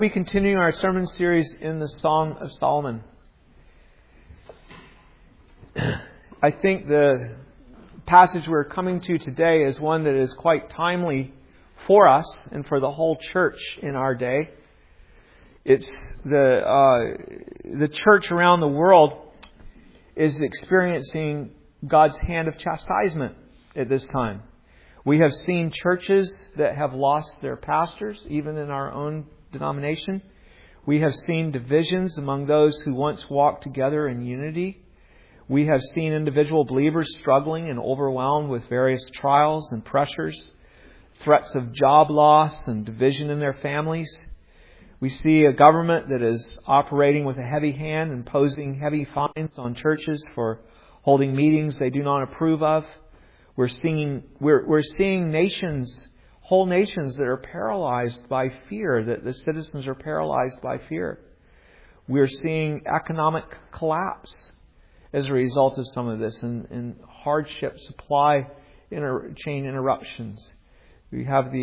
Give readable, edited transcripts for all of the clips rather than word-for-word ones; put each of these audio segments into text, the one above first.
We continue our sermon series in the Song of Solomon. I think the passage we're coming to today is one that is quite timely for us and for the whole church in our day. It's the church around the world is experiencing God's hand of chastisement at this time. We have seen churches that have lost their pastors, even in our own denomination. We have seen divisions among those who once walked together in unity. We have seen individual believers struggling and overwhelmed with various trials and pressures, threats of job loss and division in their families. We see a government that is operating with a heavy hand, imposing heavy fines on churches for holding meetings they do not approve of. We're seeing nations, whole nations that are paralyzed by fear, that the citizens are paralyzed by fear. We're seeing economic collapse as a result of some of this and hardship, supply chain interruptions. We have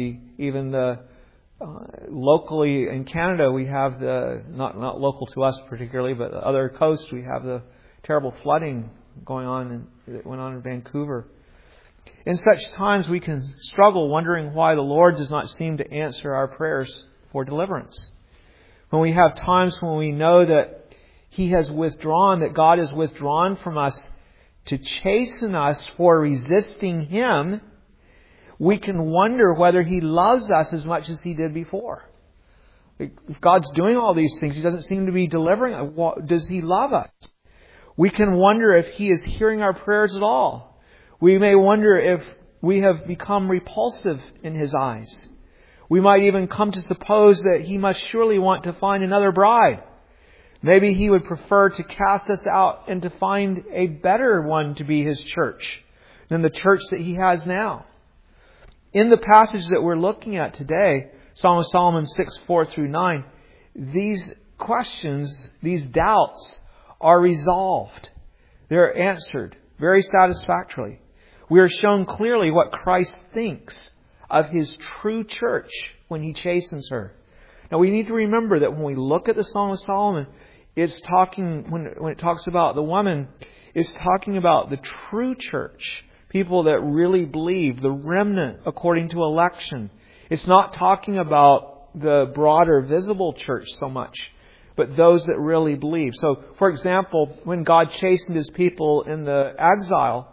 locally in Canada, we have not local to us particularly, but the other coast, we have the terrible flooding going on that went on in Vancouver. In such times we can struggle wondering why the Lord does not seem to answer our prayers for deliverance. When we have times when we know that He has withdrawn, that God has withdrawn from us to chasten us for resisting Him, we can wonder whether He loves us as much as He did before. If God's doing all these things, He doesn't seem to be delivering. Does He love us? We can wonder if He is hearing our prayers at all. We may wonder if we have become repulsive in His eyes. We might even come to suppose that He must surely want to find another bride. Maybe He would prefer to cast us out and to find a better one to be His church than the church that He has now. In the passage that we're looking at today, Song of Solomon 6:4-9, these questions, these doubts are resolved. They're answered very satisfactorily. We are shown clearly what Christ thinks of His true church when He chastens her. Now we need to remember that when we look at the Song of Solomon, it's talking, when it talks about the woman, it's talking about the true church. People that really believe, the remnant according to election. It's not talking about the broader visible church so much, but those that really believe. So, for example, when God chastened His people in the exile,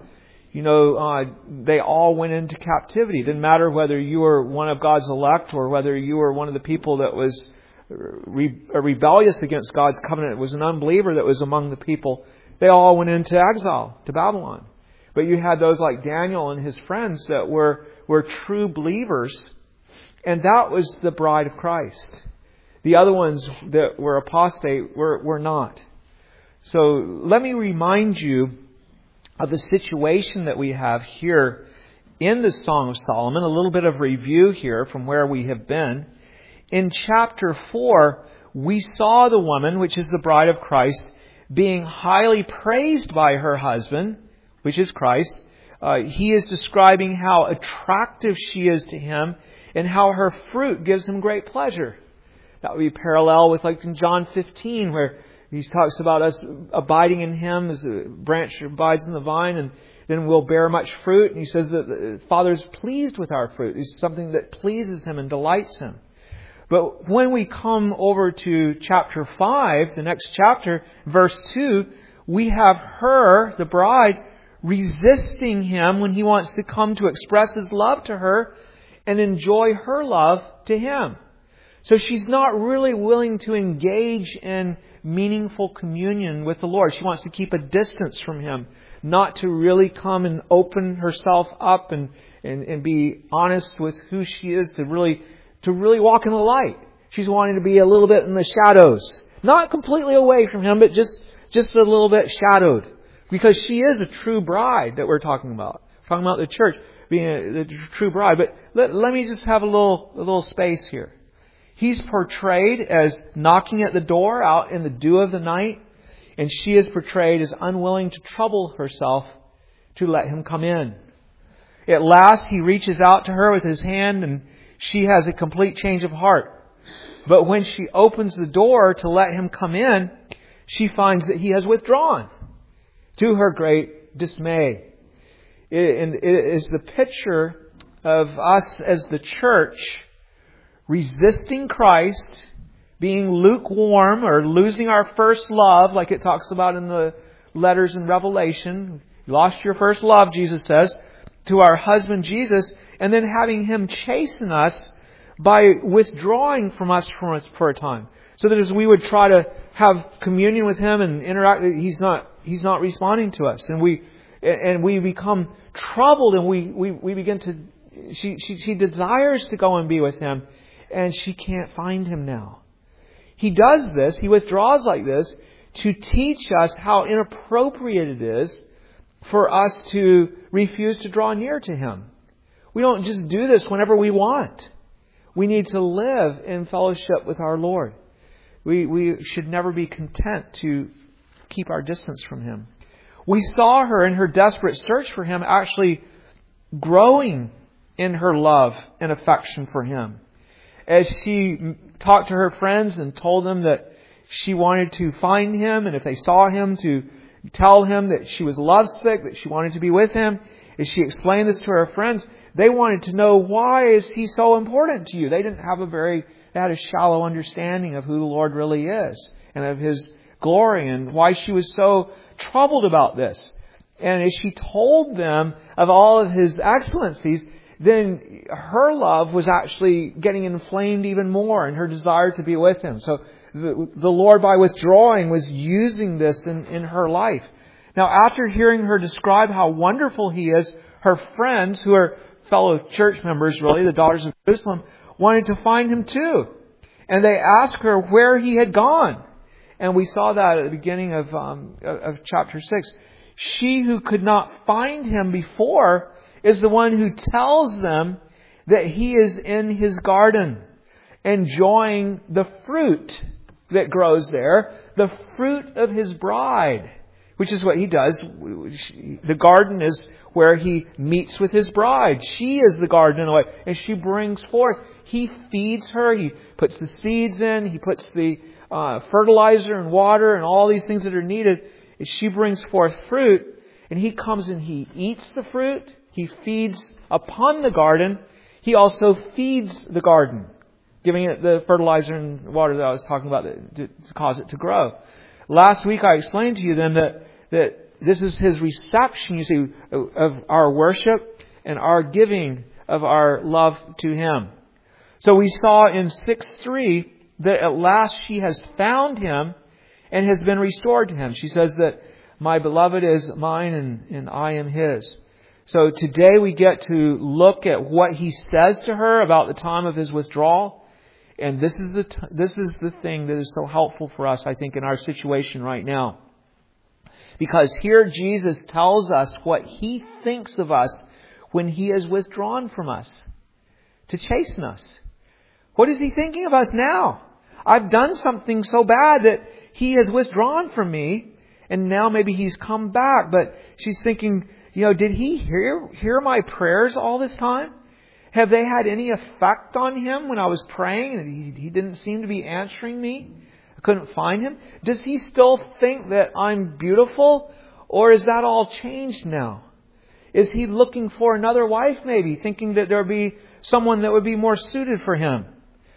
they all went into captivity. It didn't matter whether you were one of God's elect or whether you were one of the people that was rebellious against God's covenant. It was an unbeliever that was among the people. They all went into exile to Babylon. But you had those like Daniel and his friends that were true believers, and that was the bride of Christ. The other ones that were apostate were not. So let me remind you of the situation that we have here in the Song of Solomon. A little bit of review here from where we have been. In chapter 4, we saw the woman, which is the bride of Christ, being highly praised by her husband, which is Christ. He is describing how attractive she is to him and how her fruit gives him great pleasure. That would be parallel with like in John 15, where He talks about us abiding in Him as a branch abides in the vine, and then we'll bear much fruit. And He says that the Father is pleased with our fruit. It's something that pleases Him and delights Him. But when we come over to chapter 5, the next chapter, verse 2, we have her, the bride, resisting Him when He wants to come to express His love to her and enjoy her love to Him. So she's not really willing to engage in meaningful communion with the Lord. She wants to keep a distance from Him, not to really come and open herself up and be honest with who she is, to really walk in the light. She's wanting to be a little bit in the shadows. Not completely away from Him, but just a little bit shadowed. Because she is a true bride that we're talking about. We're talking about the church being the true bride. But let me just have a little space here. He's portrayed as knocking at the door out in the dew of the night, and she is portrayed as unwilling to trouble herself to let Him come in. At last, He reaches out to her with His hand, and she has a complete change of heart. But when she opens the door to let him come in, she finds that he has withdrawn, to her great dismay. It is the picture of us as the church resisting Christ, being lukewarm or losing our first love, like it talks about in the letters in Revelation. You lost your first love, Jesus says, to our husband Jesus, and then having Him chasten us by withdrawing from us for a time. So that as we would try to have communion with Him and interact, He's not responding to us. And we become troubled, and we begin to, she desires to go and be with Him, and she can't find Him now. He does this, He withdraws like this, to teach us how inappropriate it is for us to refuse to draw near to Him. We don't just do this whenever we want. We need to live in fellowship with our Lord. We should never be content to keep our distance from Him. We saw her in her desperate search for Him actually growing in her love and affection for Him. As she talked to her friends and told them that she wanted to find Him, and if they saw Him, to tell Him that she was lovesick, that she wanted to be with Him. As she explained this to her friends, they wanted to know, why is He so important to you? They had a shallow understanding of who the Lord really is and of His glory, and why she was so troubled about this. And as she told them of all of His excellencies, then her love was actually getting inflamed even more, and her desire to be with Him. So the Lord, by withdrawing, was using this in her life. Now, after hearing her describe how wonderful He is, her friends, who are fellow church members, really, the Daughters of Jerusalem, wanted to find Him too. And they asked her where He had gone. And we saw that at the beginning of chapter 6. She who could not find Him before is the one who tells them that He is in His garden, enjoying the fruit that grows there, the fruit of His bride, which is what He does. The garden is where He meets with His bride. She is the garden in a way, and she brings forth. He feeds her. He puts the seeds in. He puts the fertilizer and water and all these things that are needed. And she brings forth fruit, and He comes and He eats the fruit. He feeds upon the garden. He also feeds the garden, giving it the fertilizer and water that I was talking about to cause it to grow. Last week I explained to you then that this is His reception, you see, of our worship and our giving of our love to Him. So we saw in 6:3 that at last she has found Him and has been restored to Him. She says that my beloved is mine and I am His. So today we get to look at what He says to her about the time of His withdrawal. And this is the thing that is so helpful for us, I think, in our situation right now. Because here Jesus tells us what He thinks of us when He is withdrawn from us to chasten us. What is He thinking of us now? I've done something so bad that He has withdrawn from me, and now maybe He's come back. But she's thinking, did He hear my prayers all this time? Have they had any effect on Him when I was praying and He didn't seem to be answering me? I couldn't find Him. Does He still think that I'm beautiful? Or is that all changed now? Is He looking for another wife maybe, thinking that there would be someone that would be more suited for Him?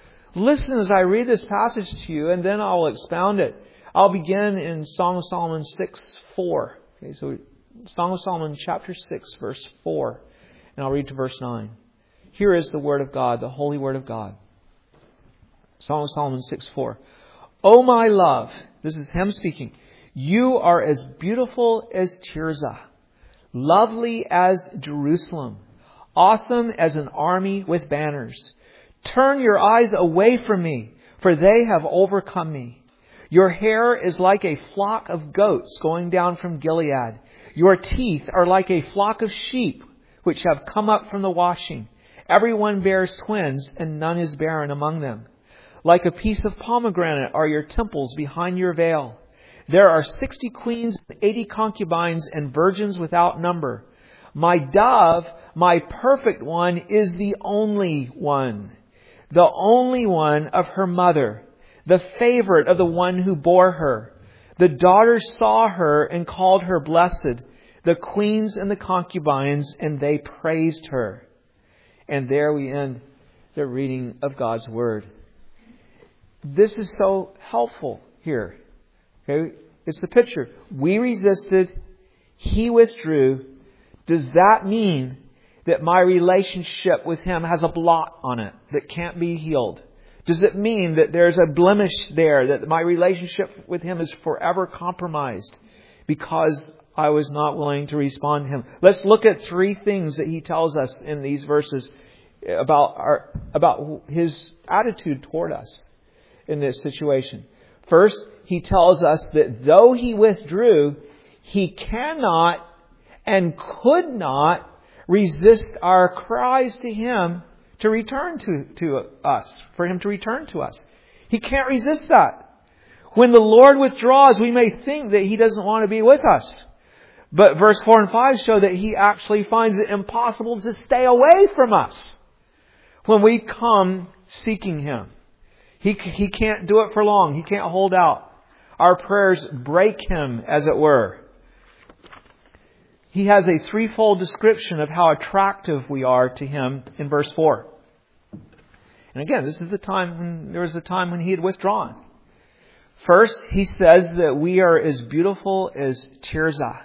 Listen as I read this passage to you, and then I'll expound it. I'll begin in Song of Solomon 6:4. Okay, so Song of Solomon chapter 6, verse 4. And I'll read to verse 9. Here is the Word of God, the Holy Word of God. Song of Solomon 6:4. O my love, this is Him speaking, you are as beautiful as Tirzah, lovely as Jerusalem, awesome as an army with banners. Turn your eyes away from me, for they have overcome me. Your hair is like a flock of goats going down from Gilead. Your teeth are like a flock of sheep which have come up from the washing. Everyone bears twins, and none is barren among them. Like a piece of pomegranate are your temples behind your veil. There are 60 queens, 80 concubines, and virgins without number. My dove, my perfect one, is the only one. the only one of her mother, the favorite of the one who bore her. The daughters saw her and called her blessed, the queens and the concubines, and they praised her. And there we end the reading of God's Word. This is so helpful here. Okay? It's the picture. We resisted. He withdrew. Does that mean that my relationship with Him has a blot on it that can't be healed? Does it mean that there's a blemish there, that my relationship with Him is forever compromised because I was not willing to respond to Him? Let's look at 3 things that He tells us in these verses about His attitude toward us in this situation. First, He tells us that though He withdrew, He cannot and could not resist our cries to Him to return to us, for Him to return to us. He can't resist that. When the Lord withdraws, we may think that He doesn't want to be with us. But verse 4 and 5 show that He actually finds it impossible to stay away from us when we come seeking Him. He can't do it for long. He can't hold out. Our prayers break Him, as it were. He has a threefold description of how attractive we are to Him in verse 4. And again, this is there was a time when He had withdrawn. First, He says that we are as beautiful as Tirzah.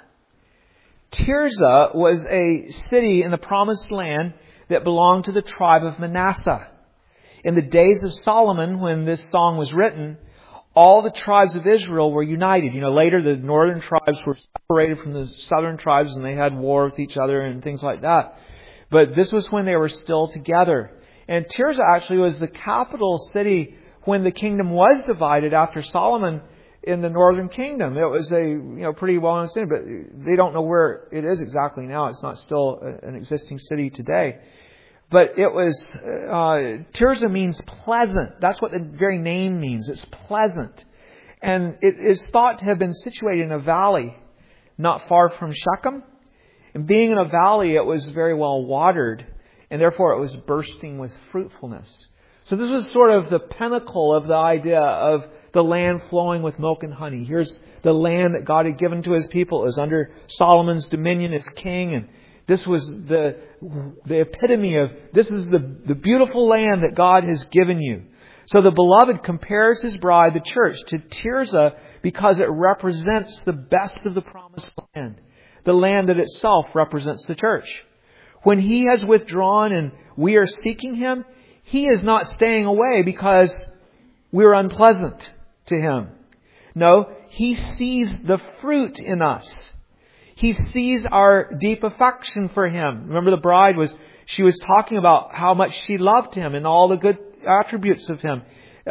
Tirzah was a city in the Promised Land that belonged to the tribe of Manasseh. In the days of Solomon, when this song was written, all the tribes of Israel were united. Later the northern tribes were separated from the southern tribes and they had war with each other and things like that. But this was when they were still together. And Tirzah actually was the capital city when the kingdom was divided after Solomon in the northern kingdom. It was a pretty well known city, but they don't know where it is exactly now. It's not still an existing city today. But it was, Tirzah means pleasant. That's what the very name means. It's pleasant. And it is thought to have been situated in a valley not far from Shechem. And being in a valley, it was very well watered. And therefore it was bursting with fruitfulness. So this was sort of the pinnacle of the idea of the land flowing with milk and honey. Here's the land that God had given to His people. It was under Solomon's dominion as king, and this was the epitome of, this is the beautiful land that God has given you. So the Beloved compares His bride, the church, to Tirzah because it represents the best of the Promised Land. The land that itself represents the church. When He has withdrawn and we are seeking Him, He is not staying away because we're unpleasant to Him. No, He sees the fruit in us. He sees our deep affection for Him. Remember, the bride was talking about how much she loved Him and all the good attributes of Him.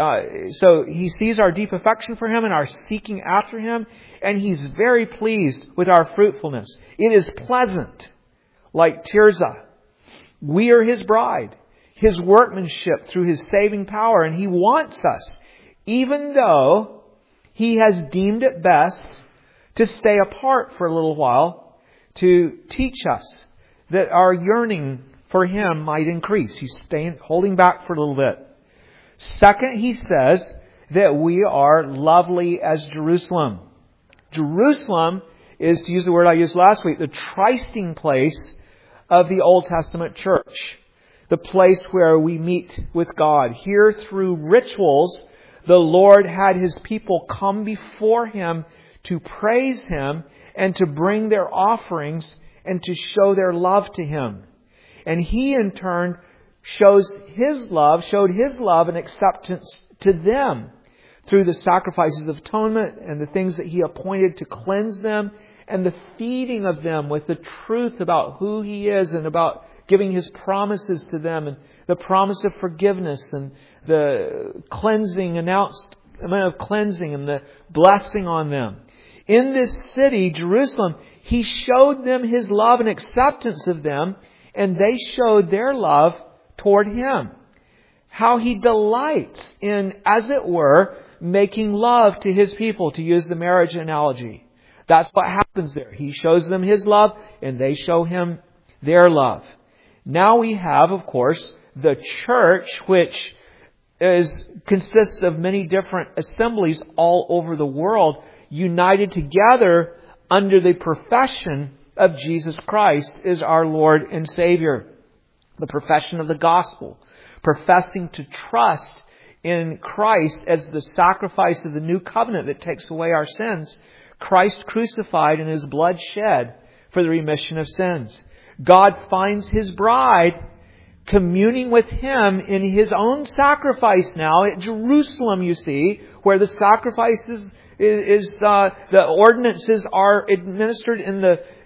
So He sees our deep affection for Him and our seeking after Him, and He's very pleased with our fruitfulness. It is pleasant, like Tirzah. We are His bride, His workmanship through His saving power, and He wants us, even though He has deemed it best to stay apart for a little while, to teach us that our yearning for Him might increase. He's holding back for a little bit. Second, He says that we are lovely as Jerusalem. Jerusalem is, to use the word I used last week, the trysting place of the Old Testament church. The place where we meet with God. Here, through rituals, the Lord had His people come before Him to praise Him and to bring their offerings and to show their love to Him. And He in turn showed His love and acceptance to them through the sacrifices of atonement and the things that He appointed to cleanse them and the feeding of them with the truth about who He is and about giving His promises to them and the promise of forgiveness and the cleansing of cleansing and the blessing on them. In this city, Jerusalem, He showed them His love and acceptance of them, and they showed their love toward Him. How He delights in, as it were, making love to His people, to use the marriage analogy. That's what happens there. He shows them His love, and they show Him their love. Now we have, of course, the church, which consists of many different assemblies all over the world, united together under the profession of Jesus Christ as our Lord and Savior. The profession of the gospel, professing to trust in Christ as the sacrifice of the new covenant that takes away our sins, Christ crucified and His blood shed for the remission of sins. God finds His bride communing with Him in His own sacrifice now at Jerusalem, you see, where the sacrifices the ordinances are administered in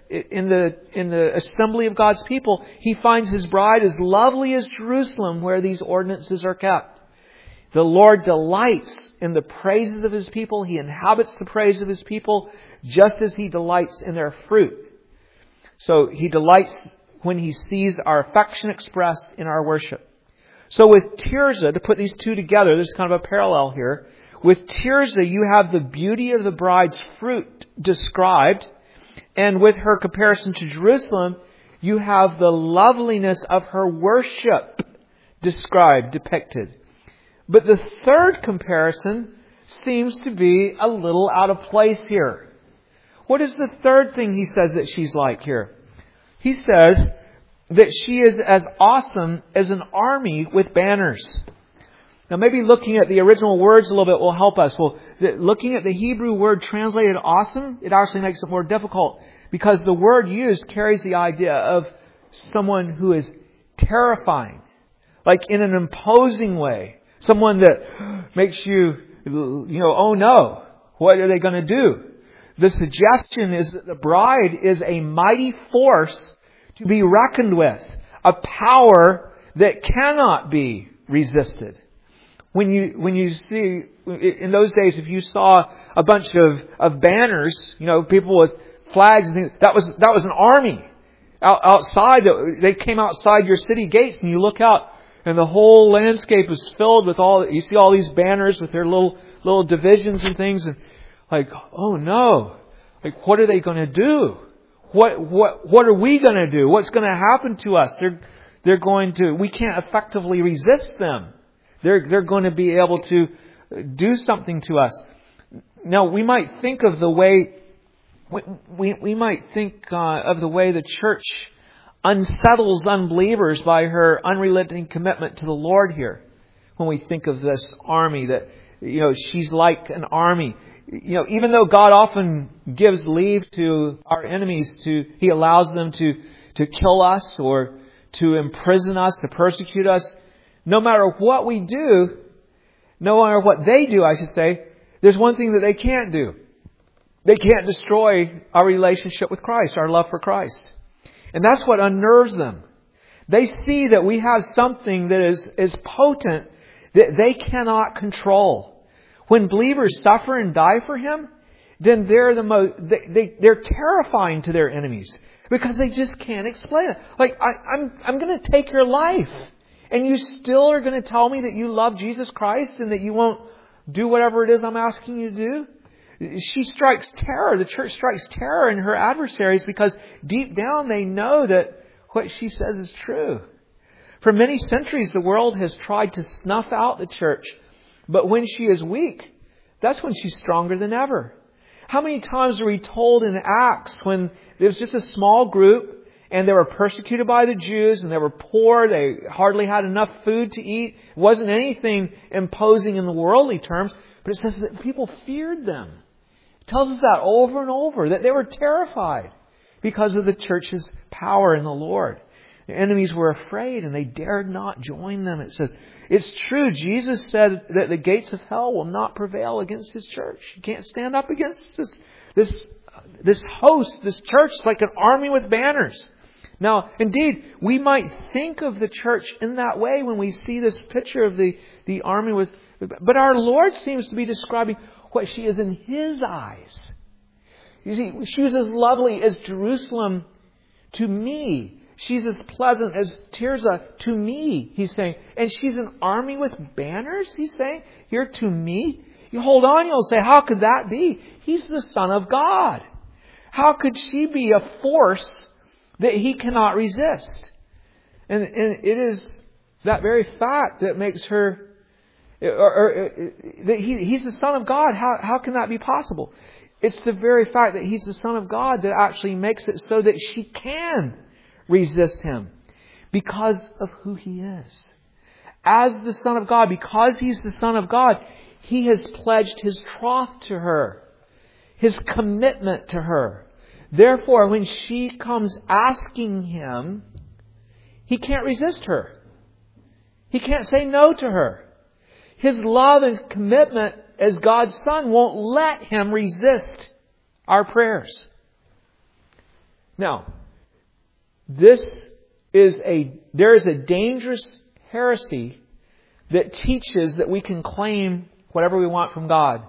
the assembly of God's people. He finds His bride as lovely as Jerusalem, where these ordinances are kept. The Lord delights in the praises of His people. He inhabits the praise of His people just as He delights in their fruit. So He delights when He sees our affection expressed in our worship. So with Tirzah, to put these two together, there's kind of a parallel here. With Tirzah, you have the beauty of the bride's fruit described. And with her comparison to Jerusalem, you have the loveliness of her worship described, depicted. But the third comparison seems to be a little out of place here. What is the third thing he says that she's like here? He says that she is as awesome as an army with banners. Now maybe looking at the original words a little bit will help us. Well, looking at the Hebrew word translated awesome, it actually makes it more difficult because the word used carries the idea of someone who is terrifying, like in an imposing way. Someone that makes you, oh no, what are they going to do? The suggestion is that the bride is a mighty force to be reckoned with, a power that cannot be resisted. When you see, in those days, if you saw a bunch of banners, people with flags, and things, that was an army outside. They came outside your city gates, and you look out, and the whole landscape is filled with you see all these banners with their little divisions and things, and like, oh no, like what are they going to do? What are we going to do? What's going to happen to us? We can't effectively resist them. They're going to be able to do something to us. Now, we might think of the way the church unsettles unbelievers by her unrelenting commitment to the Lord here. When we think of this army, that she's like an army. Even though God often gives leave to our enemies, He allows them to kill us or to imprison us, to persecute us. No matter what we do, no matter what they do, I should say, there's one thing that they can't do. They can't destroy our relationship with Christ, our love for Christ. And that's what unnerves them. They see that we have something that is potent that they cannot control. When believers suffer and die for Him, then they're terrifying to their enemies because they just can't explain it. Like, I'm going to take your life. And you still are going to tell me that you love Jesus Christ and that you won't do whatever it is I'm asking you to do? She strikes terror. The church strikes terror in her adversaries because deep down they know that what she says is true. For many centuries the world has tried to snuff out the church. But when she is weak, that's when she's stronger than ever. How many times are we told in Acts when there was just a small group and they were persecuted by the Jews, and they were poor. They hardly had enough food to eat. It wasn't anything imposing in the worldly terms, but it says that people feared them. It tells us that over and over, that they were terrified because of the church's power in the Lord. The enemies were afraid, and they dared not join them. It says, it's true, Jesus said that the gates of hell will not prevail against His church. You can't stand up against this host, this church. It's like an army with banners. Now, indeed, we might think of the church in that way when we see this picture of the army with... But our Lord seems to be describing what she is in His eyes. You see, she was as lovely as Jerusalem to me. She's as pleasant as Tirzah to me, He's saying. And she's an army with banners, He's saying, here to me. You hold on, you'll say, how could that be? He's the Son of God. How could she be a force that He cannot resist? And it is that very fact that makes her That He's the Son of God. How can that be possible? It's the very fact that He's the Son of God that actually makes it so that she can resist Him because of who He is. As the Son of God, because He's the Son of God, He has pledged His troth to her, His commitment to her. Therefore, when she comes asking Him, He can't resist her. He can't say no to her. His love and commitment as God's Son won't let Him resist our prayers. Now, there is a dangerous heresy that teaches that we can claim whatever we want from God.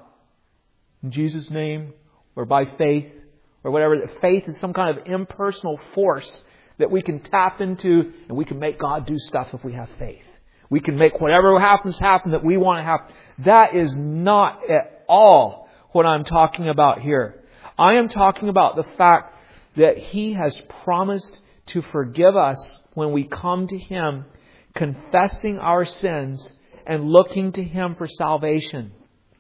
In Jesus' name, or by faith, or whatever. That faith is some kind of impersonal force that we can tap into, and we can make God do stuff if we have faith. We can make whatever happens happen that we want to happen. That is not at all what I'm talking about here. I am talking about the fact that He has promised to forgive us when we come to Him, confessing our sins and looking to Him for salvation.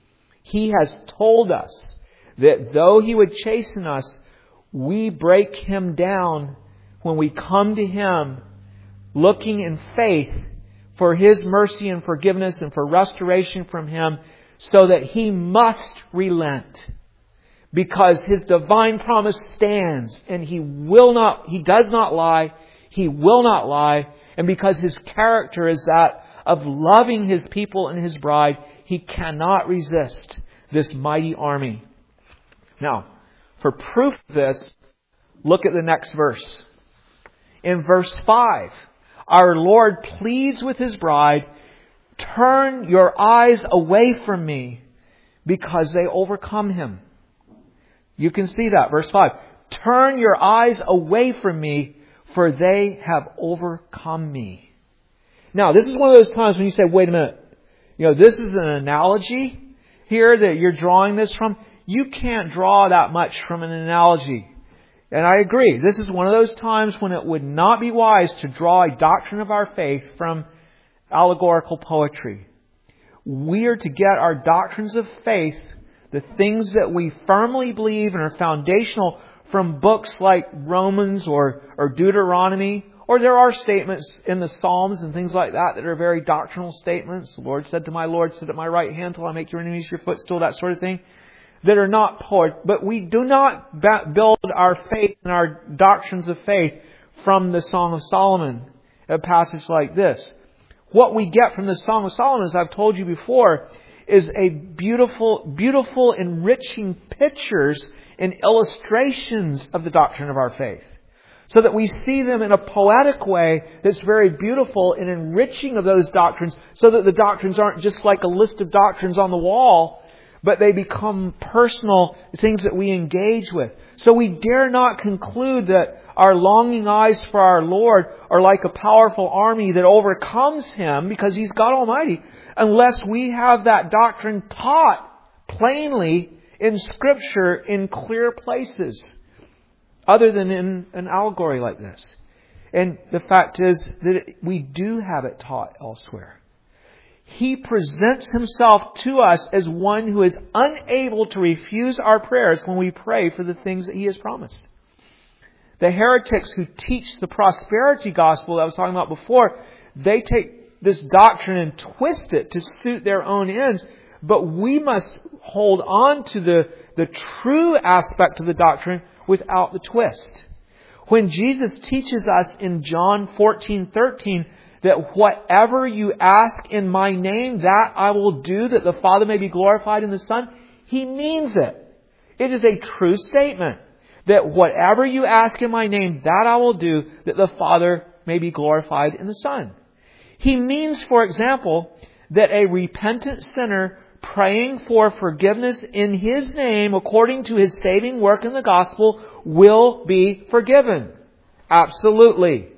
He has told us that though He would chasten us, we break Him down when we come to Him looking in faith for His mercy and forgiveness and for restoration from Him, so that He must relent. Because His divine promise stands, and He does not lie, He will not lie, and because His character is that of loving His people and His bride, He cannot resist this mighty army. Now, for proof of this, look at the next verse. In verse 5, our Lord pleads with His bride, "Turn your eyes away from me," because they overcome Him. You can see that. Verse 5. "Turn your eyes away from me, for they have overcome me." Now, this is one of those times when you say, wait a minute. This is an analogy here that you're drawing this from. You can't draw that much from an analogy. And I agree. This is one of those times when it would not be wise to draw a doctrine of our faith from allegorical poetry. We are to get our doctrines of faith, the things that we firmly believe and are foundational, from books like Romans or Deuteronomy. Or there are statements in the Psalms and things like that are very doctrinal statements. The Lord said to my Lord, "Sit at my right hand till I make your enemies your footstool," that sort of thing. That are not poet. But we do not build our faith and our doctrines of faith from the Song of Solomon, a passage like this. What we get from the Song of Solomon, as I've told you before, is a beautiful, beautiful, enriching pictures and illustrations of the doctrine of our faith. So that we see them in a poetic way that's very beautiful and enriching of those doctrines, so that the doctrines aren't just like a list of doctrines on the wall, but they become personal things that we engage with. So we dare not conclude that our longing eyes for our Lord are like a powerful army that overcomes Him because He's God Almighty, unless we have that doctrine taught plainly in Scripture in clear places, other than in an allegory like this. And the fact is that we do have it taught elsewhere. He presents Himself to us as one who is unable to refuse our prayers when we pray for the things that He has promised. The heretics who teach the prosperity gospel that I was talking about before, they take this doctrine and twist it to suit their own ends. But we must hold on to the true aspect of the doctrine without the twist. When Jesus teaches us in John 14:13 that whatever you ask in my name, that I will do, that the Father may be glorified in the Son, He means it. It is a true statement that whatever you ask in my name, that I will do, that the Father may be glorified in the Son. He means, for example, that a repentant sinner praying for forgiveness in His name, according to His saving work in the gospel, will be forgiven. Absolutely.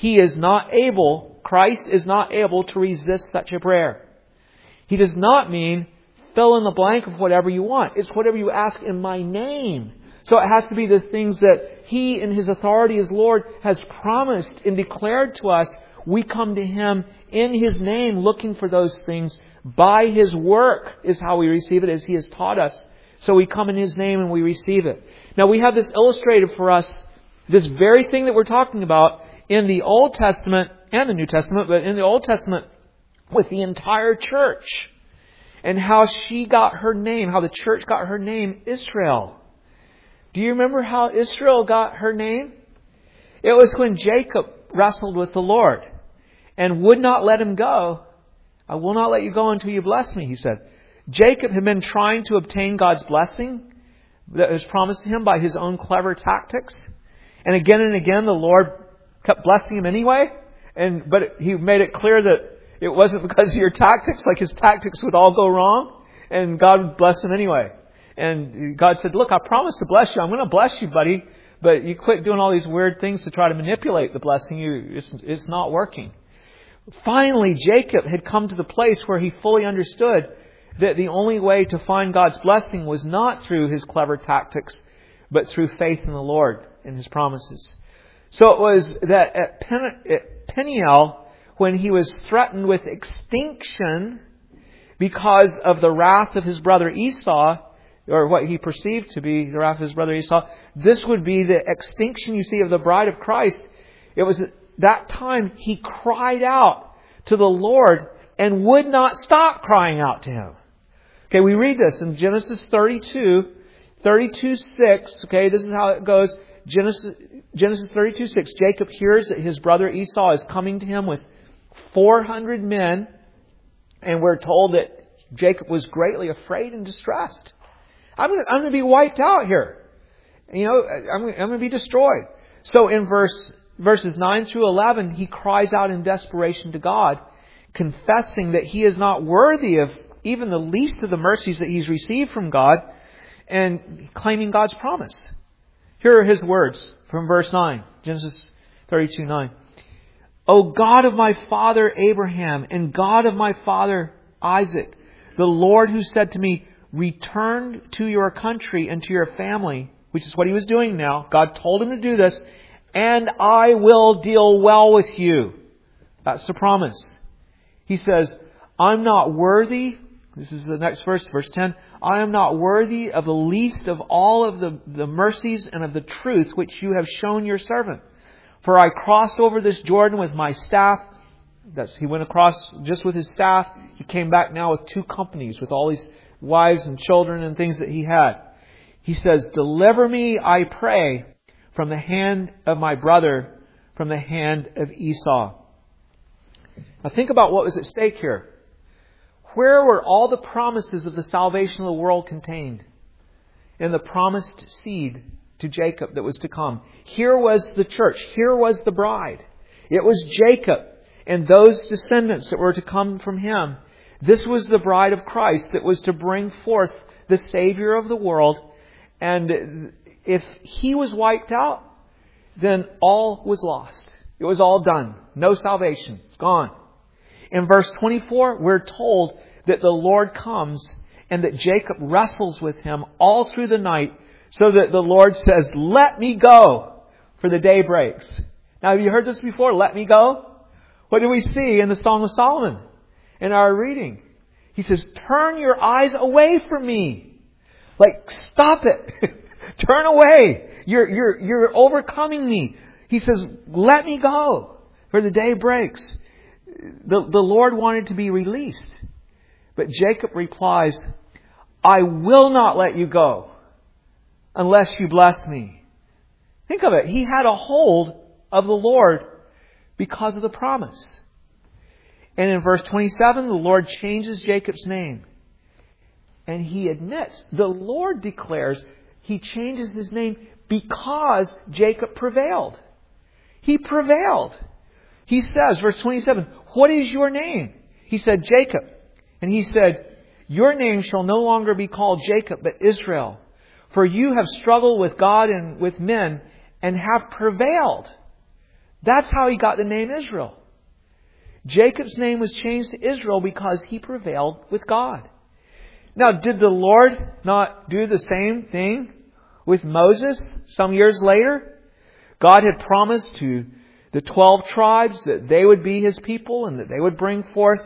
Christ is not able to resist such a prayer. He does not mean fill in the blank of whatever you want. It's whatever you ask in my name. So it has to be the things that He, in His authority as Lord, has promised and declared to us. We come to Him in His name looking for those things, By His work is how we receive it, as He has taught us. So we come in His name and we receive it. Now we have this illustrated for us, this very thing that we're talking about in the Old Testament and the New Testament, but in the Old Testament with the entire church. And how she got her name, how the church got her name, Israel. Do you remember how Israel got her name? It was when Jacob wrestled with the Lord and would not let him go. I will not let you go until you bless me, he said. Jacob had been trying to obtain God's blessing that was promised to him by his own clever tactics. And again, the Lord kept blessing him anyway. But He made it clear that it wasn't because of your tactics, like his tactics would all go wrong, and God would bless him anyway. And God said, look, I promised to bless you. I'm going to bless you, buddy. But you quit doing all these weird things to try to manipulate the blessing. It's not working. Finally, Jacob had come to the place where he fully understood that the only way to find God's blessing was not through his clever tactics, but through faith in the Lord and His promises. So it was that at Peniel, when he was threatened with extinction because of the wrath of his brother Esau, or what he perceived to be the wrath of his brother Esau, this would be the extinction, you see, of the bride of Christ. It was at that time he cried out to the Lord and would not stop crying out to Him. Okay, we read this in Genesis 32:6. Okay, this is how it goes. Genesis 32:6. Jacob hears that his brother Esau is coming to him with 400 men, and we're told that Jacob was greatly afraid and distressed. I'm going to be wiped out here. I'm going to be destroyed. So in verses 9 through 11, he cries out in desperation to God, confessing that he is not worthy of even the least of the mercies that he's received from God, and claiming God's promise. Here are his words from verse 9, Genesis 32:9. O God of my father Abraham and God of my father Isaac, the Lord who said to me, return to your country and to your family, which is what he was doing now. God told him to do this, and I will deal well with you. That's the promise. He says, I'm not worthy. This is the next verse 10. I am not worthy of the least of all of the mercies and of the truth which you have shown your servant. For I crossed over this Jordan with my staff. He went across just with his staff. He came back now with 2 companies, with all these wives and children and things that he had. He says, deliver me, I pray, from the hand of my brother, from the hand of Esau. Now think about what was at stake here. Where were all the promises of the salvation of the world contained? In the promised seed to Jacob that was to come. Here was the church. Here was the bride. It was Jacob and those descendants that were to come from him. This was the bride of Christ that was to bring forth the Savior of the world. And if he was wiped out, then all was lost. It was all done. No salvation. It's gone. In verse 24, we're told that the Lord comes and that Jacob wrestles with him all through the night, so that the Lord says, let me go, for the day breaks. Now, have you heard this before? Let me go? What do we see in the Song of Solomon in our reading? He says, turn your eyes away from me. Like, stop it. Turn away. You're overcoming me. He says, let me go, for the day breaks. The Lord wanted to be released. But Jacob replies, I will not let you go unless you bless me. Think of it. He had a hold of the Lord because of the promise. And in verse 27, the Lord changes Jacob's name. And he admits, the Lord declares, he changes his name because Jacob prevailed. He prevailed. He says, verse 27, what is your name? He said, Jacob. And he said, your name shall no longer be called Jacob, but Israel. For you have struggled with God and with men and have prevailed. That's how he got the name Israel. Jacob's name was changed to Israel because he prevailed with God. Now, did the Lord not do the same thing with Moses some years later? God had promised to the 12 tribes that they would be his people and that they would bring forth the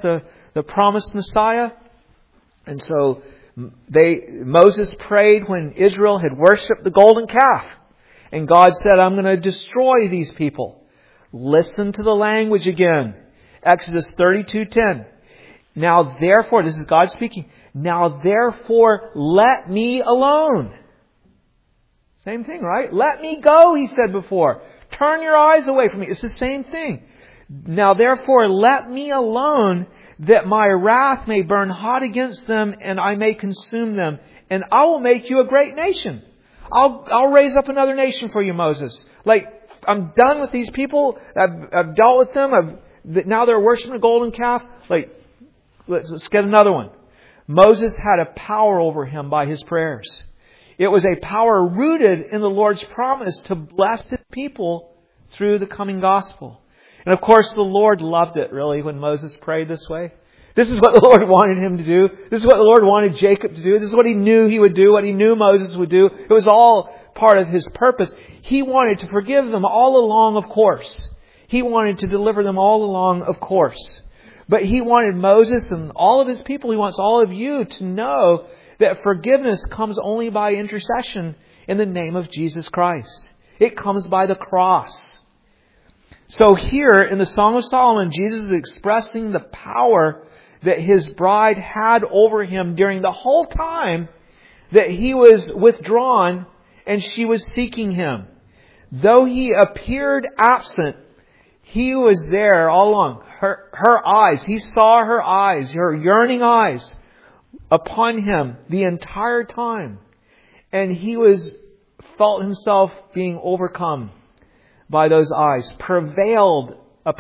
the promised Messiah. And so Moses prayed when Israel had worshipped the golden calf. And God said, I'm going to destroy these people. Listen to the language again. Exodus 32:10. Now therefore, this is God speaking. Now therefore, let me alone. Same thing, right? Let me go, he said before. Turn your eyes away from me. It's the same thing. Now therefore, let me alone, that my wrath may burn hot against them, and I may consume them. And I will make you a great nation. I'll raise up another nation for you, Moses. Like, I'm done with these people. I've dealt with them. Now they're worshiping a golden calf. Like, let's get another one. Moses had a power over him by his prayers. It was a power rooted in the Lord's promise to bless His people through the coming gospel. And of course, the Lord loved it, really, when Moses prayed this way. This is what the Lord wanted him to do. This is what the Lord wanted Jacob to do. This is what He knew he would do, what He knew Moses would do. It was all part of His purpose. He wanted to forgive them all along, of course. He wanted to deliver them all along, of course. But He wanted Moses and all of His people, He wants all of you to know that forgiveness comes only by intercession in the name of Jesus Christ. It comes by the cross. So here in the Song of Solomon, Jesus is expressing the power that His bride had over Him during the whole time that He was withdrawn and she was seeking Him. Though He appeared absent, He was there all along. Her eyes, He saw her eyes, her yearning eyes upon Him the entire time. And He felt Himself being overcome by those eyes, prevailed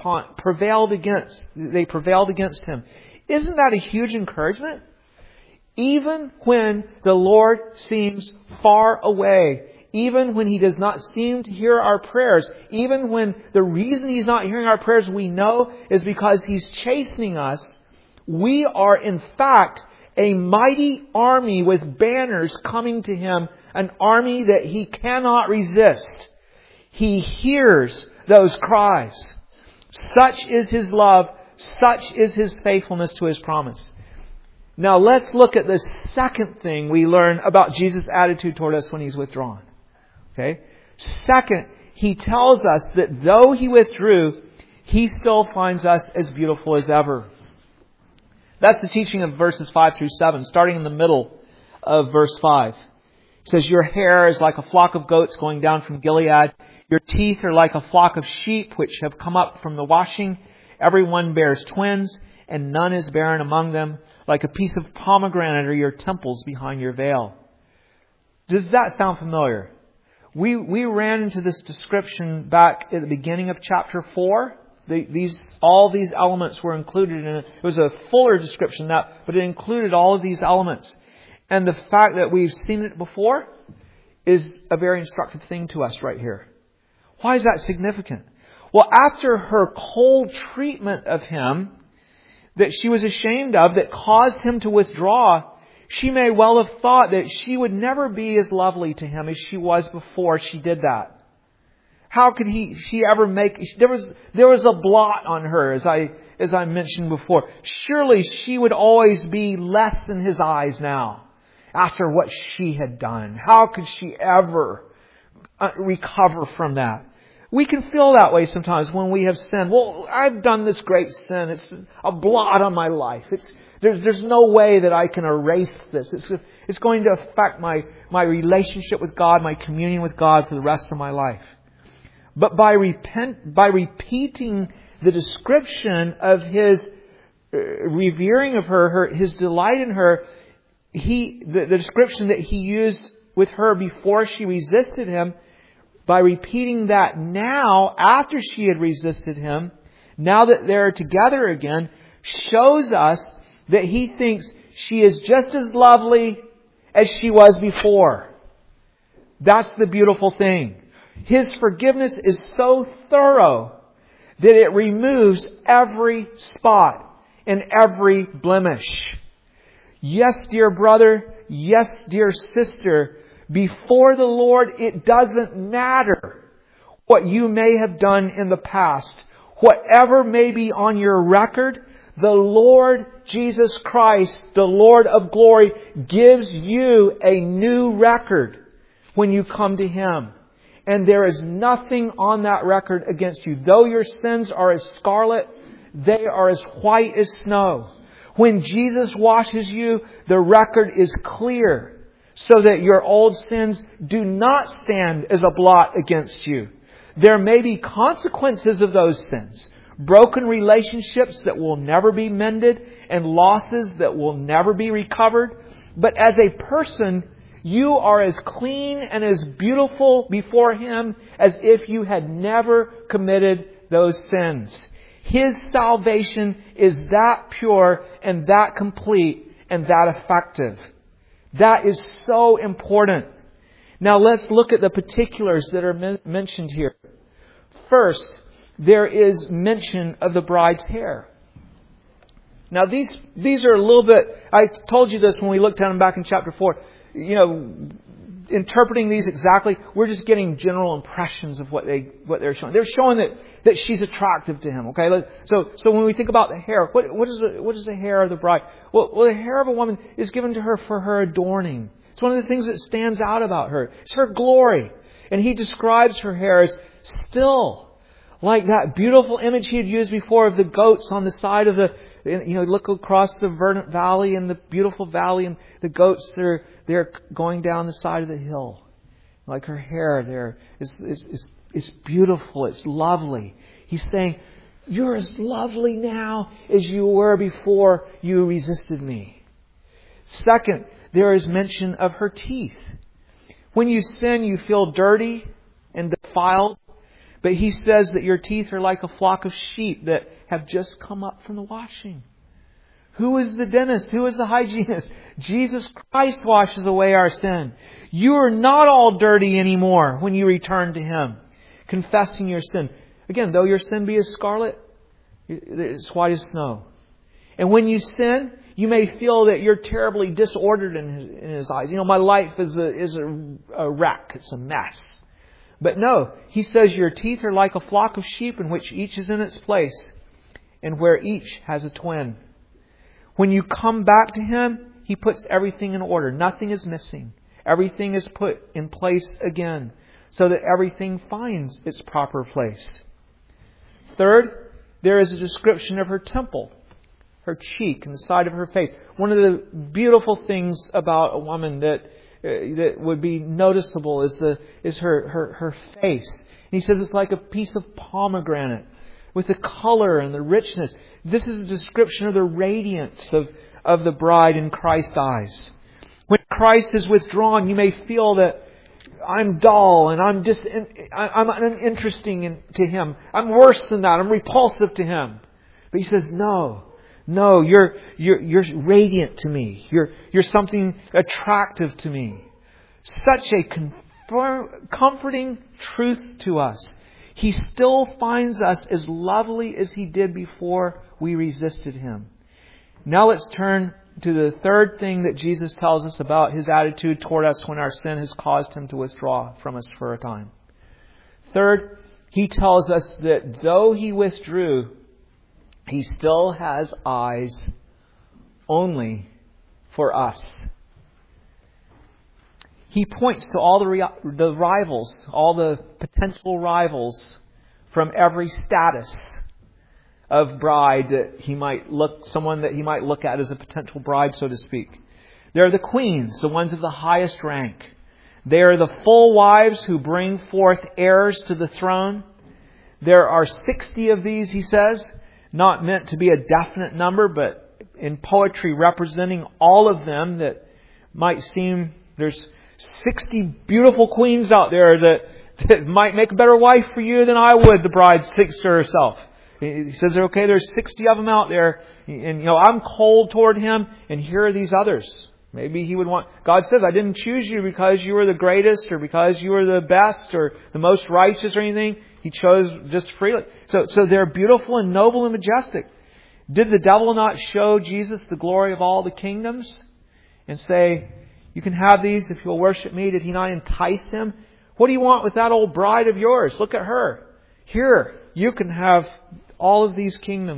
against Him. Isn't that a huge encouragement? Even when the Lord seems far away, even when He does not seem to hear our prayers, even when the reason He's not hearing our prayers we know is because He's chastening us, we are in fact a mighty army with banners coming to Him, an army that He cannot resist. He hears those cries. Such is His love. Such is His faithfulness to His promise. Now let's look at the second thing we learn about Jesus' attitude toward us when He's withdrawn. Okay? Second, He tells us that though He withdrew, He still finds us as beautiful as ever. That's the teaching of verses 5 through 7, starting in the middle of verse 5. It says, your hair is like a flock of goats going down from Gilead. Your teeth are like a flock of sheep which have come up from the washing. Everyone bears twins, and none is barren among them. Like a piece of pomegranate are your temples behind your veil. Does that sound familiar? We ran into this description back at the beginning of chapter 4. All these elements were included in it. It was a fuller description, but it included all of these elements. And the fact that we've seen it before is a very instructive thing to us right here. Why is that significant? Well, after her cold treatment of Him that she was ashamed of, that caused Him to withdraw, she may well have thought that she would never be as lovely to Him as she was before she did that. How could she ever there was a blot on her, as I mentioned before. Surely she would always be less in His eyes now, after what she had done. How could she ever recover from that? We can feel that way sometimes when we have sinned. Well, I've done this great sin. It's a blot on my life. There's no way that I can erase this. It's going to affect my relationship with God, my communion with God for the rest of my life. But by repeating the description of His revering of her, His delight in her, the description that He used with her before she resisted Him, by repeating that now, after she had resisted Him, now that they're together again, shows us that He thinks she is just as lovely as she was before. That's the beautiful thing. His forgiveness is so thorough that it removes every spot and every blemish. Yes, dear brother. Yes, dear sister. Before the Lord, it doesn't matter what you may have done in the past. Whatever may be on your record, The Lord Jesus Christ, the Lord of glory, gives you a new record when you come to Him. And there is nothing on that record against you. Though your sins are as scarlet, they are as white as snow. When Jesus washes you, the record is clear, so that your old sins do not stand as a blot against you. There may be consequences of those sins. Broken relationships that will never be mended and losses that will never be recovered. But as a person, you are as clean and as beautiful before Him as if you had never committed those sins. His salvation is that pure and that complete and that effective. That is so important. Now let's look at the particulars that are mentioned here. First, there is mention of the bride's hair. Now these are a little bit, I told you this when we looked at them back in chapter 4. Interpreting these exactly, we're just getting general impressions of what they're showing. They're showing that she's attractive to him. Okay, so when we think about the hair, what is the hair of the bride? Well, the hair of a woman is given to her for her adorning. It's one of the things that stands out about her. It's her glory, and he describes her hair as still like that beautiful image he had used before of the goats on the side of the. Look across the verdant valley and the beautiful valley, and the goats they're going down the side of the hill. Like her hair there is beautiful, it's lovely. He's saying, you're as lovely now as you were before you resisted me. Second, there is mention of her teeth. When you sin, you feel dirty and defiled. But he says that your teeth are like a flock of sheep that have just come up from the washing. Who is the dentist? Who is the hygienist? Jesus Christ washes away our sin. You are not all dirty anymore when you return to Him, confessing your sin. Again, though your sin be as scarlet, it's white as snow. And when you sin, you may feel that you're terribly disordered in His eyes. My life is a wreck. It's a mess. But no, he says your teeth are like a flock of sheep in which each is in its place and where each has a twin. When you come back to Him, He puts everything in order. Nothing is missing. Everything is put in place again so that everything finds its proper place. Third, there is a description of her temple, her cheek and the side of her face. One of the beautiful things about a woman that would be noticeable is her face. And he says it's like a piece of pomegranate with the color and the richness. This is a description of the radiance of the bride in Christ's eyes. When Christ is withdrawn, you may feel that I'm dull and I'm uninteresting to Him. I'm worse than that. I'm repulsive to Him. But he says, No, you're radiant to me. You're something attractive to me. Such a comforting truth to us. He still finds us as lovely as He did before we resisted Him. Now let's turn to the third thing that Jesus tells us about His attitude toward us when our sin has caused Him to withdraw from us for a time. Third, He tells us that though He withdrew, He still has eyes only for us. He points to all the rivals, all the potential rivals from every status of bride that someone that he might look at as a potential bride, so to speak. There are the queens, the ones of the highest rank. They are the full wives who bring forth heirs to the throne. There are 60 of these, he says, not meant to be a definite number, but in poetry representing all of them that might seem there's 60 beautiful queens out there that might make a better wife for you than I would, the bride thinks to herself. He says, okay, there's 60 of them out there, and I'm cold toward Him, and here are these others. Maybe He would want... God says, I didn't choose you because you were the greatest, or because you were the best, or the most righteous, or anything. He chose just freely. So they're beautiful and noble and majestic. Did the devil not show Jesus the glory of all the kingdoms and say, you can have these if you'll worship me? Did he not entice him? What do you want with that old bride of yours? Look at her. Here, you can have all of these kingdoms.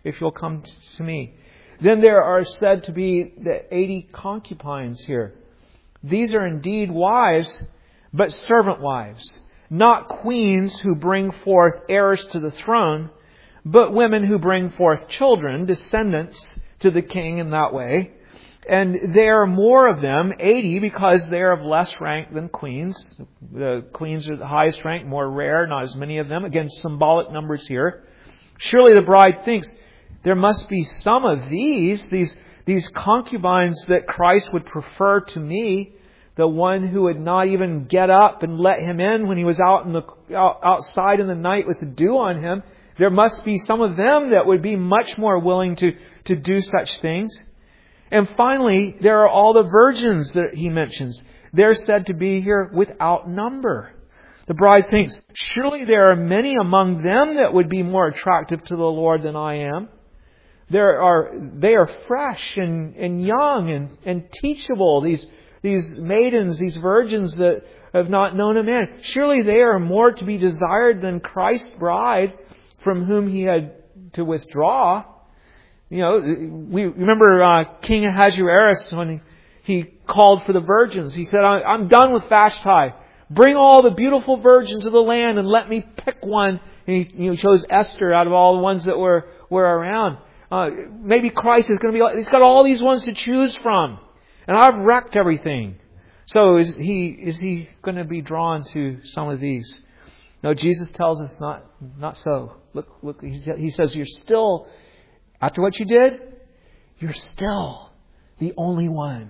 if you'll come to me. Then there are said to be the 80 concubines here. These are indeed wives, but servant wives, not queens who bring forth heirs to the throne, but women who bring forth children, descendants to the king in that way. And there are more of them, 80, because they are of less rank than queens. The queens are the highest rank, more rare, not as many of them. Again, symbolic numbers here. Surely the bride thinks, there must be some of these concubines that Christ would prefer to me, the one who would not even get up and let him in when he was outside in the night with the dew on him. There must be some of them that would be much more willing to do such things. And finally, there are all the virgins that he mentions. They're said to be here without number. The bride thinks, surely there are many among them that would be more attractive to the Lord than I am. They are fresh and young and teachable. These maidens, these virgins that have not known a man. Surely they are more to be desired than Christ's bride, from whom he had to withdraw. You know, we remember King Ahasuerus when he called for the virgins. He said, I'm done with Vashti. Bring all the beautiful virgins of the land and let me pick one. And he chose Esther out of all the ones that were around. Maybe Christ is going to be, he's got all these ones to choose from. And I've wrecked everything. So is he going to be drawn to some of these? No, Jesus tells us not so. Look. He says, you're still, after what you did, you're still the only one.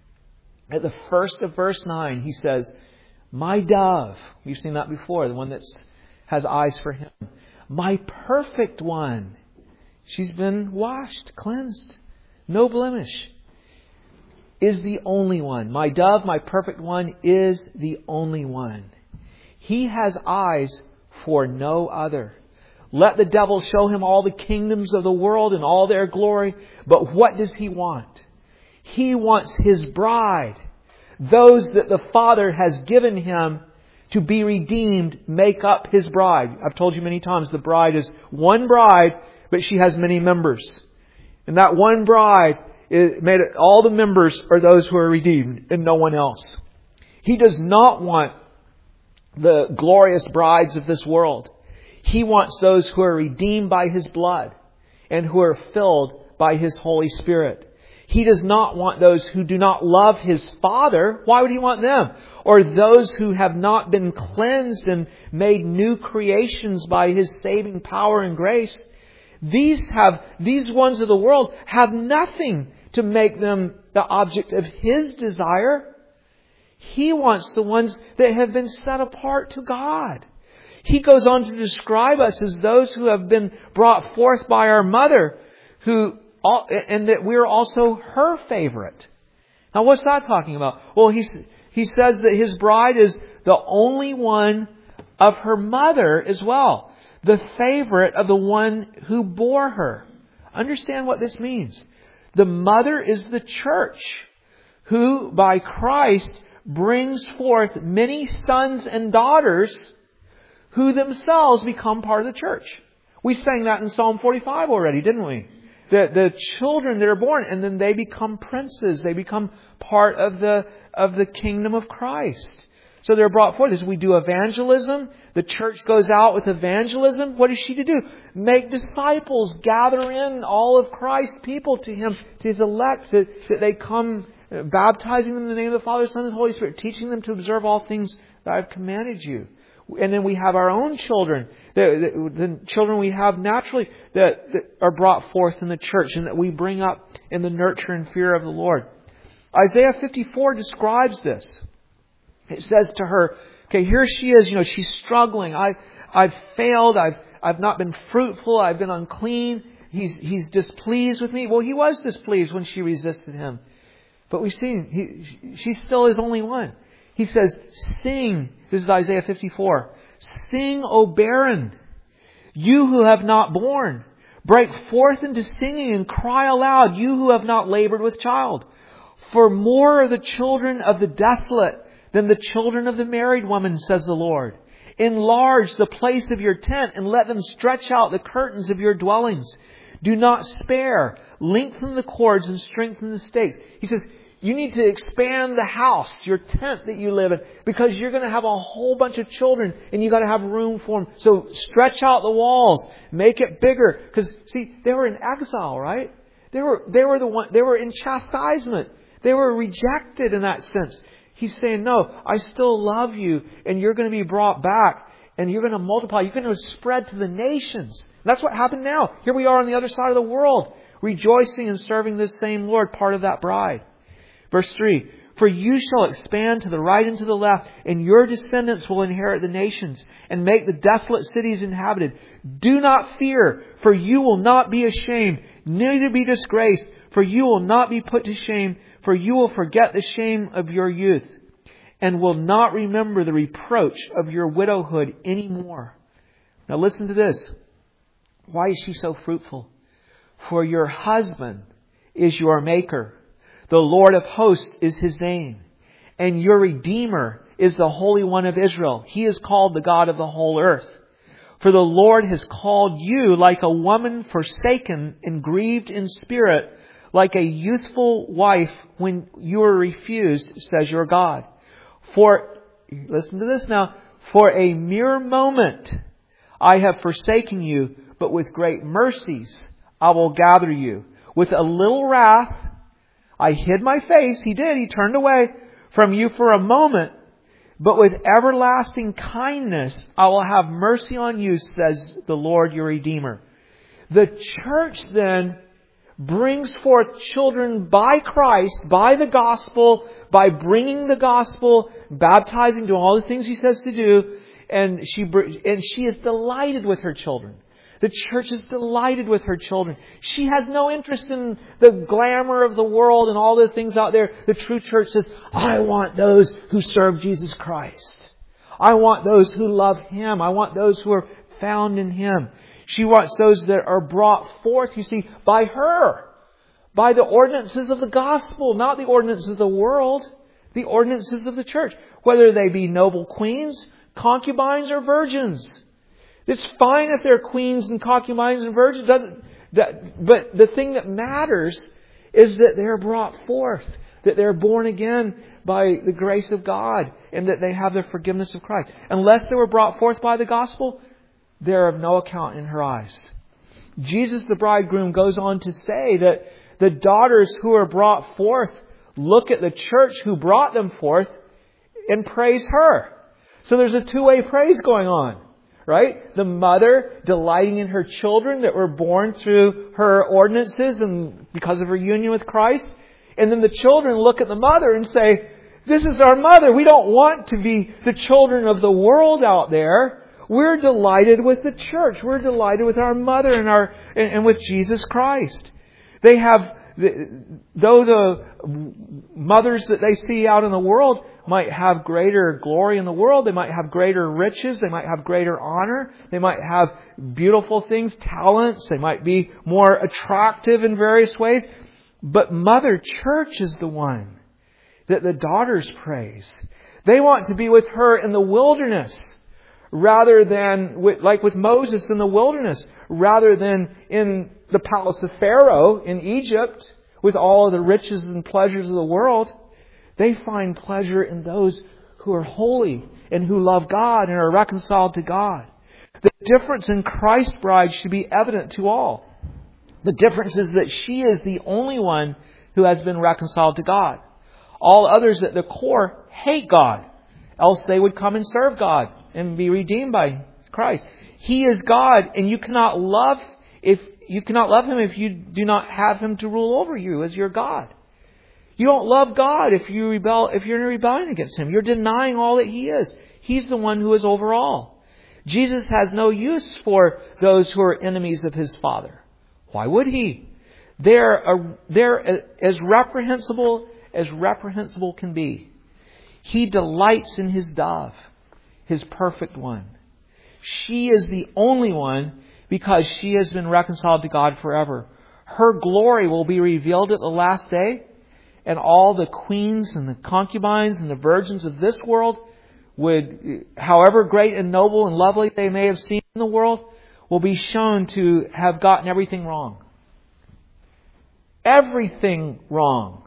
At the first of verse 9, he says, my dove. We've seen that before, the one that has eyes for him. My perfect one. She's been washed, cleansed, no blemish. Is the only one. My dove, my perfect one, is the only one. He has eyes for no other. Let the devil show him all the kingdoms of the world and all their glory. But what does he want? He wants his bride. Those that the Father has given him to be redeemed make up his bride. I've told you many times the bride is one bride, but she has many members. And that one bride, all the members are those who are redeemed and no one else. He does not want the glorious brides of this world. He wants those who are redeemed by His blood and who are filled by His Holy Spirit. He does not want those who do not love His Father. Why would He want them? Or those who have not been cleansed and made new creations by His saving power and grace. These ones of the world have nothing to make them the object of His desire. He wants the ones that have been set apart to God. He goes on to describe us as those who have been brought forth by our mother, and that we're also her favorite. Now, what's that talking about? Well, he says that his bride is the only one of her mother as well, the favorite of the one who bore her. Understand what this means. The mother is the church, who by Christ brings forth many sons and daughters who themselves become part of the church. We sang that in Psalm 45 already, didn't we? The children that are born, and then they become princes. They become part of the kingdom of Christ. So they're brought forth. As we do evangelism, the church goes out with evangelism. What is she to do? Make disciples, gather in all of Christ's people to Him, to His elect, that they come, baptizing them in the name of the Father, Son, and Holy Spirit, teaching them to observe all things that I've commanded you. And then we have our own children, the children we have naturally that are brought forth in the church and that we bring up in the nurture and fear of the Lord. Isaiah 54 describes this. It says to her, okay, here she is, she's struggling. I've failed. I've not been fruitful. I've been unclean. He's displeased with me. Well, He was displeased when she resisted Him. But we've seen, she still is only one. He says, sing. This is Isaiah 54. Sing, O barren, you who have not borne. Break forth into singing and cry aloud, you who have not labored with child. For more are the children of the desolate than the children of the married woman, says the Lord. Enlarge the place of your tent and let them stretch out the curtains of your dwellings. Do not spare. Lengthen the cords and strengthen the stakes. He says, you need to expand the house, your tent that you live in, because you're going to have a whole bunch of children and you've got to have room for them. So stretch out the walls, make it bigger. Because, see, they were in exile, right? They were in chastisement. They were rejected in that sense. He's saying, no, I still love you, and you're going to be brought back, and you're going to multiply. You're going to spread to the nations. And that's what happened now. Here we are on the other side of the world, rejoicing and serving this same Lord, part of that bride. Verse 3, for you shall expand to the right and to the left, and your descendants will inherit the nations and make the desolate cities inhabited. Do not fear, for you will not be ashamed, neither be disgraced, for you will not be put to shame, for you will forget the shame of your youth, and will not remember the reproach of your widowhood anymore. Now listen to this. Why is she so fruitful? For your husband is your maker. The Lord of hosts is His name. And your Redeemer is the Holy One of Israel. He is called the God of the whole earth. For the Lord has called you like a woman forsaken and grieved in spirit, like a youthful wife when you are refused, says your God. For, listen to this now, for a mere moment I have forsaken you, but with great mercies I will gather you. With a little wrath I hid my face. He did. He turned away from you for a moment. But with everlasting kindness I will have mercy on you, says the Lord your Redeemer. The church then brings forth children by Christ, by the gospel, by bringing the gospel, baptizing, doing all the things He says to do. And she is delighted with her children. The church is delighted with her children. She has no interest in the glamour of the world and all the things out there. The true church says, I want those who serve Jesus Christ. I want those who love Him. I want those who are found in Him. She wants those that are brought forth, you see, by her. By the ordinances of the gospel, not the ordinances of the world. The ordinances of the church. Whether they be noble queens, concubines, or virgins. It's fine if they're queens and concubines and virgins. But the thing that matters is that they're brought forth. That they're born again by the grace of God. And that they have the forgiveness of Christ. Unless they were brought forth by the gospel, they're of no account in her eyes. Jesus the bridegroom goes on to say that the daughters who are brought forth look at the church who brought them forth and praise her. So there's a two-way praise going on. Right? The mother delighting in her children that were born through her ordinances and because of her union with Christ. And then the children look at the mother and say, this is our mother. We don't want to be the children of the world out there. We're delighted with the church. We're delighted with our mother and with Jesus Christ. They have, though the mothers that they see out in the world might have greater glory in the world. They might have greater riches. They might have greater honor. They might have beautiful things, talents. They might be more attractive in various ways. But Mother Church is the one that the daughters praise. They want to be with her in the wilderness rather than, like with Moses in the wilderness, rather than in the palace of Pharaoh in Egypt with all of the riches and pleasures of the world. They find pleasure in those who are holy and who love God and are reconciled to God. The difference in Christ's bride should be evident to all. The difference is that she is the only one who has been reconciled to God. All others at the core hate God. Else they would come and serve God and be redeemed by Christ. He is God, and you cannot love Him if you do not have Him to rule over you as your God. You don't love God if you're in rebellion against Him. You're denying all that He is. He's the one who is over all. Jesus has no use for those who are enemies of His Father. Why would He? They're as reprehensible can be. He delights in His dove, His perfect one. She is the only one because she has been reconciled to God forever. Her glory will be revealed at the last day. And all the queens and the concubines and the virgins of this world would, however great and noble and lovely they may have seen in the world, will be shown to have gotten everything wrong. Everything wrong.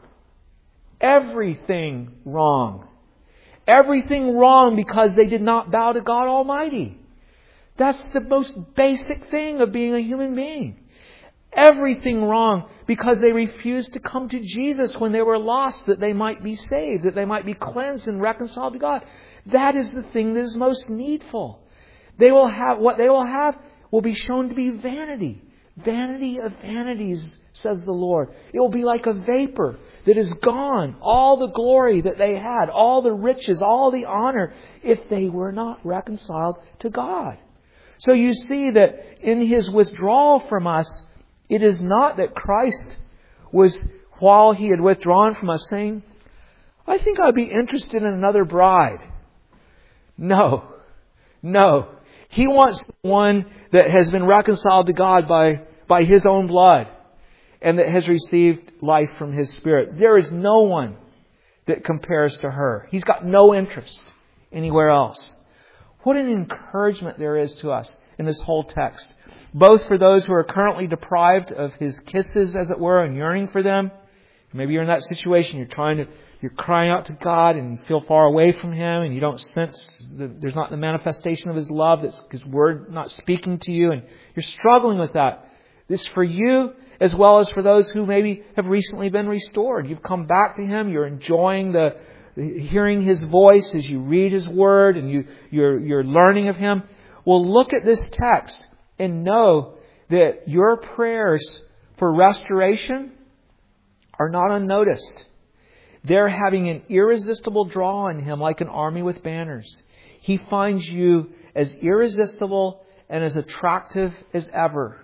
Everything wrong. Everything wrong because they did not bow to God Almighty. That's the most basic thing of being a human being. Everything wrong because they refused to come to Jesus when they were lost, that they might be saved, that they might be cleansed and reconciled to God. That is the thing that is most needful. What they will have will be shown to be vanity. Vanity of vanities, says the Lord. It will be like a vapor that is gone. All the glory that they had, all the riches, all the honor, if they were not reconciled to God. So you see that in His withdrawal from us, it is not that Christ was, while He had withdrawn from us, saying, I think I'd be interested in another bride. No. He wants the one that has been reconciled to God by His own blood and that has received life from His Spirit. There is no one that compares to her. He's got no interest anywhere else. What an encouragement there is to us in this whole text. Both for those who are currently deprived of His kisses, as it were, and yearning for them. Maybe you're in that situation. You're crying out to God and you feel far away from Him and you don't sense there's not the manifestation of His love, that's His Word not speaking to you, and you're struggling with that. This is for you as well as for those who maybe have recently been restored. You've come back to Him. You're enjoying hearing His voice as you read His Word and you're learning of Him. Well, look at this text and know that your prayers for restoration are not unnoticed. They're having an irresistible draw on Him like an army with banners. He finds you as irresistible and as attractive as ever.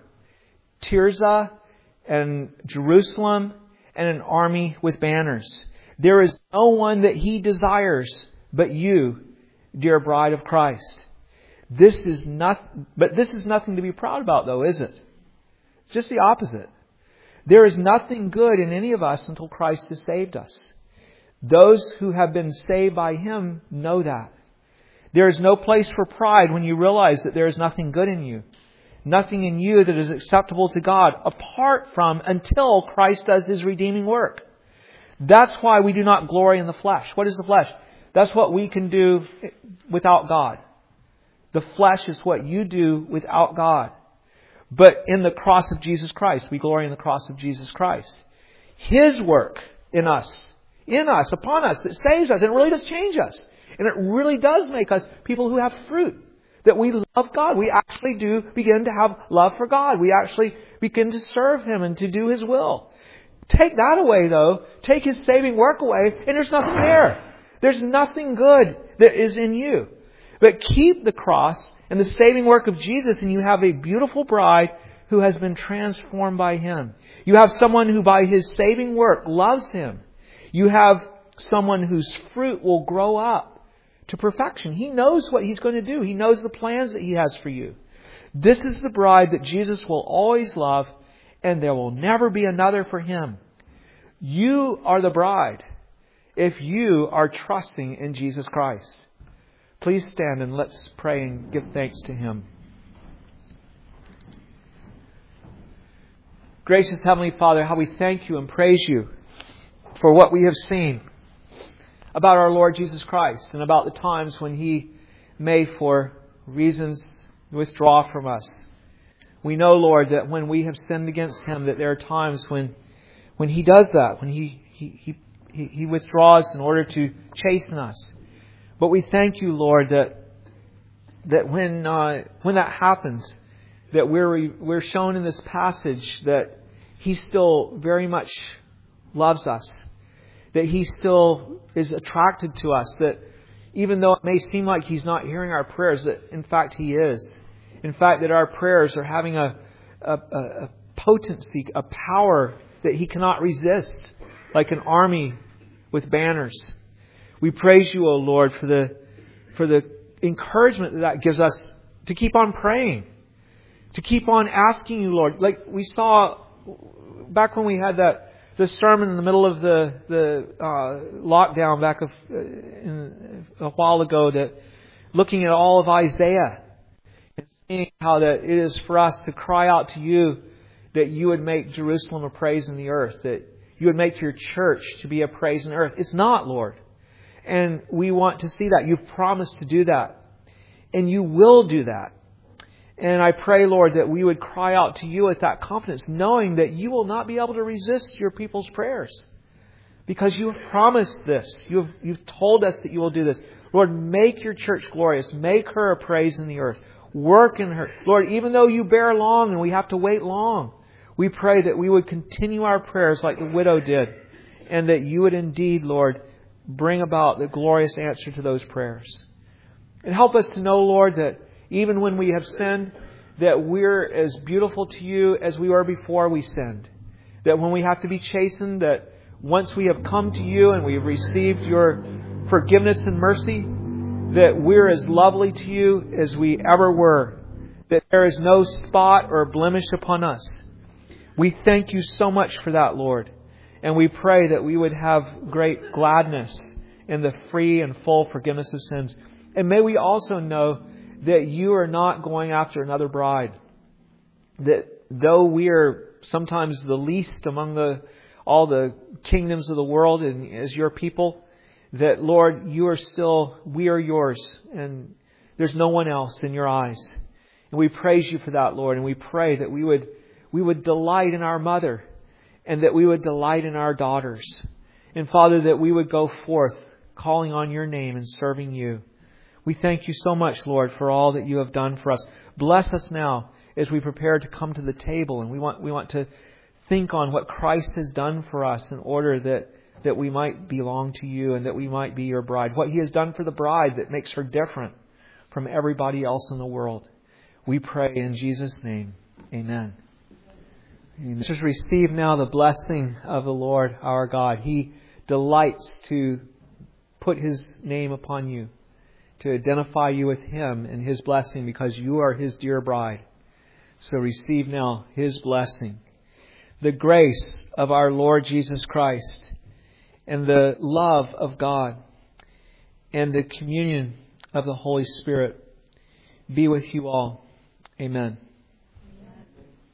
Tirzah and Jerusalem and an army with banners. There is no one that He desires but you, dear bride of Christ. This is nothing to be proud about, though, is it? It's just the opposite. There is nothing good in any of us until Christ has saved us. Those who have been saved by Him know that. There is no place for pride when you realize that there is nothing good in you. Nothing in you that is acceptable to God apart from until Christ does His redeeming work. That's why we do not glory in the flesh. What is the flesh? That's what we can do without God. The flesh is what you do without God. But in the cross of Jesus Christ, we glory in the cross of Jesus Christ. His work in us, upon us, that saves us. And it really does change us. And it really does make us people who have fruit. That we love God. We actually do begin to have love for God. We actually begin to serve Him and to do His will. Take that away, though. Take His saving work away, and there's nothing there. There's nothing good that is in you. But keep the cross and the saving work of Jesus, and you have a beautiful bride who has been transformed by Him. You have someone who by His saving work loves Him. You have someone whose fruit will grow up to perfection. He knows what He's going to do. He knows the plans that He has for you. This is the bride that Jesus will always love, and there will never be another for Him. You are the bride if you are trusting in Jesus Christ. Please stand and let's pray and give thanks to Him. Gracious Heavenly Father, how we thank You and praise You for what we have seen about our Lord Jesus Christ and about the times when He may, for reasons, withdraw from us. We know, Lord, that when we have sinned against Him, that there are times when He does that, when He withdraws in order to chasten us. But we thank You, Lord, that when that happens, that we're shown in this passage that He still very much loves us, that He still is attracted to us, that even though it may seem like He's not hearing our prayers, that in fact He is. In fact, that our prayers are having a potency, a power that He cannot resist, like an army with banners. We praise You, O Lord, for the encouragement that gives us to keep on praying, to keep on asking You, Lord. Like we saw back when we had the sermon in the middle of the lockdown back a while ago, that looking at all of Isaiah and seeing how that it is for us to cry out to You that you would make Jerusalem a praise in the earth, that you would make your church to be a praise in the earth. It's not, Lord. And we want to see that. You've promised to do that. And you will do that. And I pray, Lord, that we would cry out to you with that confidence, knowing that you will not be able to resist your people's prayers. Because you have promised this. You've told us that you will do this. Lord, make your church glorious. Make her a praise in the earth. Work in her. Lord, even though you bear long and we have to wait long, we pray that we would continue our prayers like the widow did. And that you would indeed, Lord, bring about the glorious answer to those prayers. And help us to know, Lord, that even when we have sinned, that we're as beautiful to you as we were before we sinned. That when we have to be chastened, that once we have come to you and we have received your forgiveness and mercy, that we're as lovely to you as we ever were. That there is no spot or blemish upon us. We thank you so much for that, Lord. And we pray that we would have great gladness in the free and full forgiveness of sins. And may we also know that you are not going after another bride. That though we are sometimes the least among all the kingdoms of the world and as your people, that, Lord, we are yours. And there's no one else in your eyes. And we praise you for that, Lord. And we pray that we would delight in our mother and that we would delight in our daughters. And Father, that we would go forth calling on your name and serving you. We thank you so much, Lord, for all that you have done for us. Bless us now as we prepare to come to the table. And we want to think on what Christ has done for us in order that we might belong to you and that we might be your bride. What he has done for the bride that makes her different from everybody else in the world. We pray in Jesus' name. Amen. Amen. Just receive now the blessing of the Lord our God. He delights to put his name upon you, to identify you with him and his blessing because you are his dear bride. So receive now his blessing. The grace of our Lord Jesus Christ and the love of God and the communion of the Holy Spirit be with you all. Amen.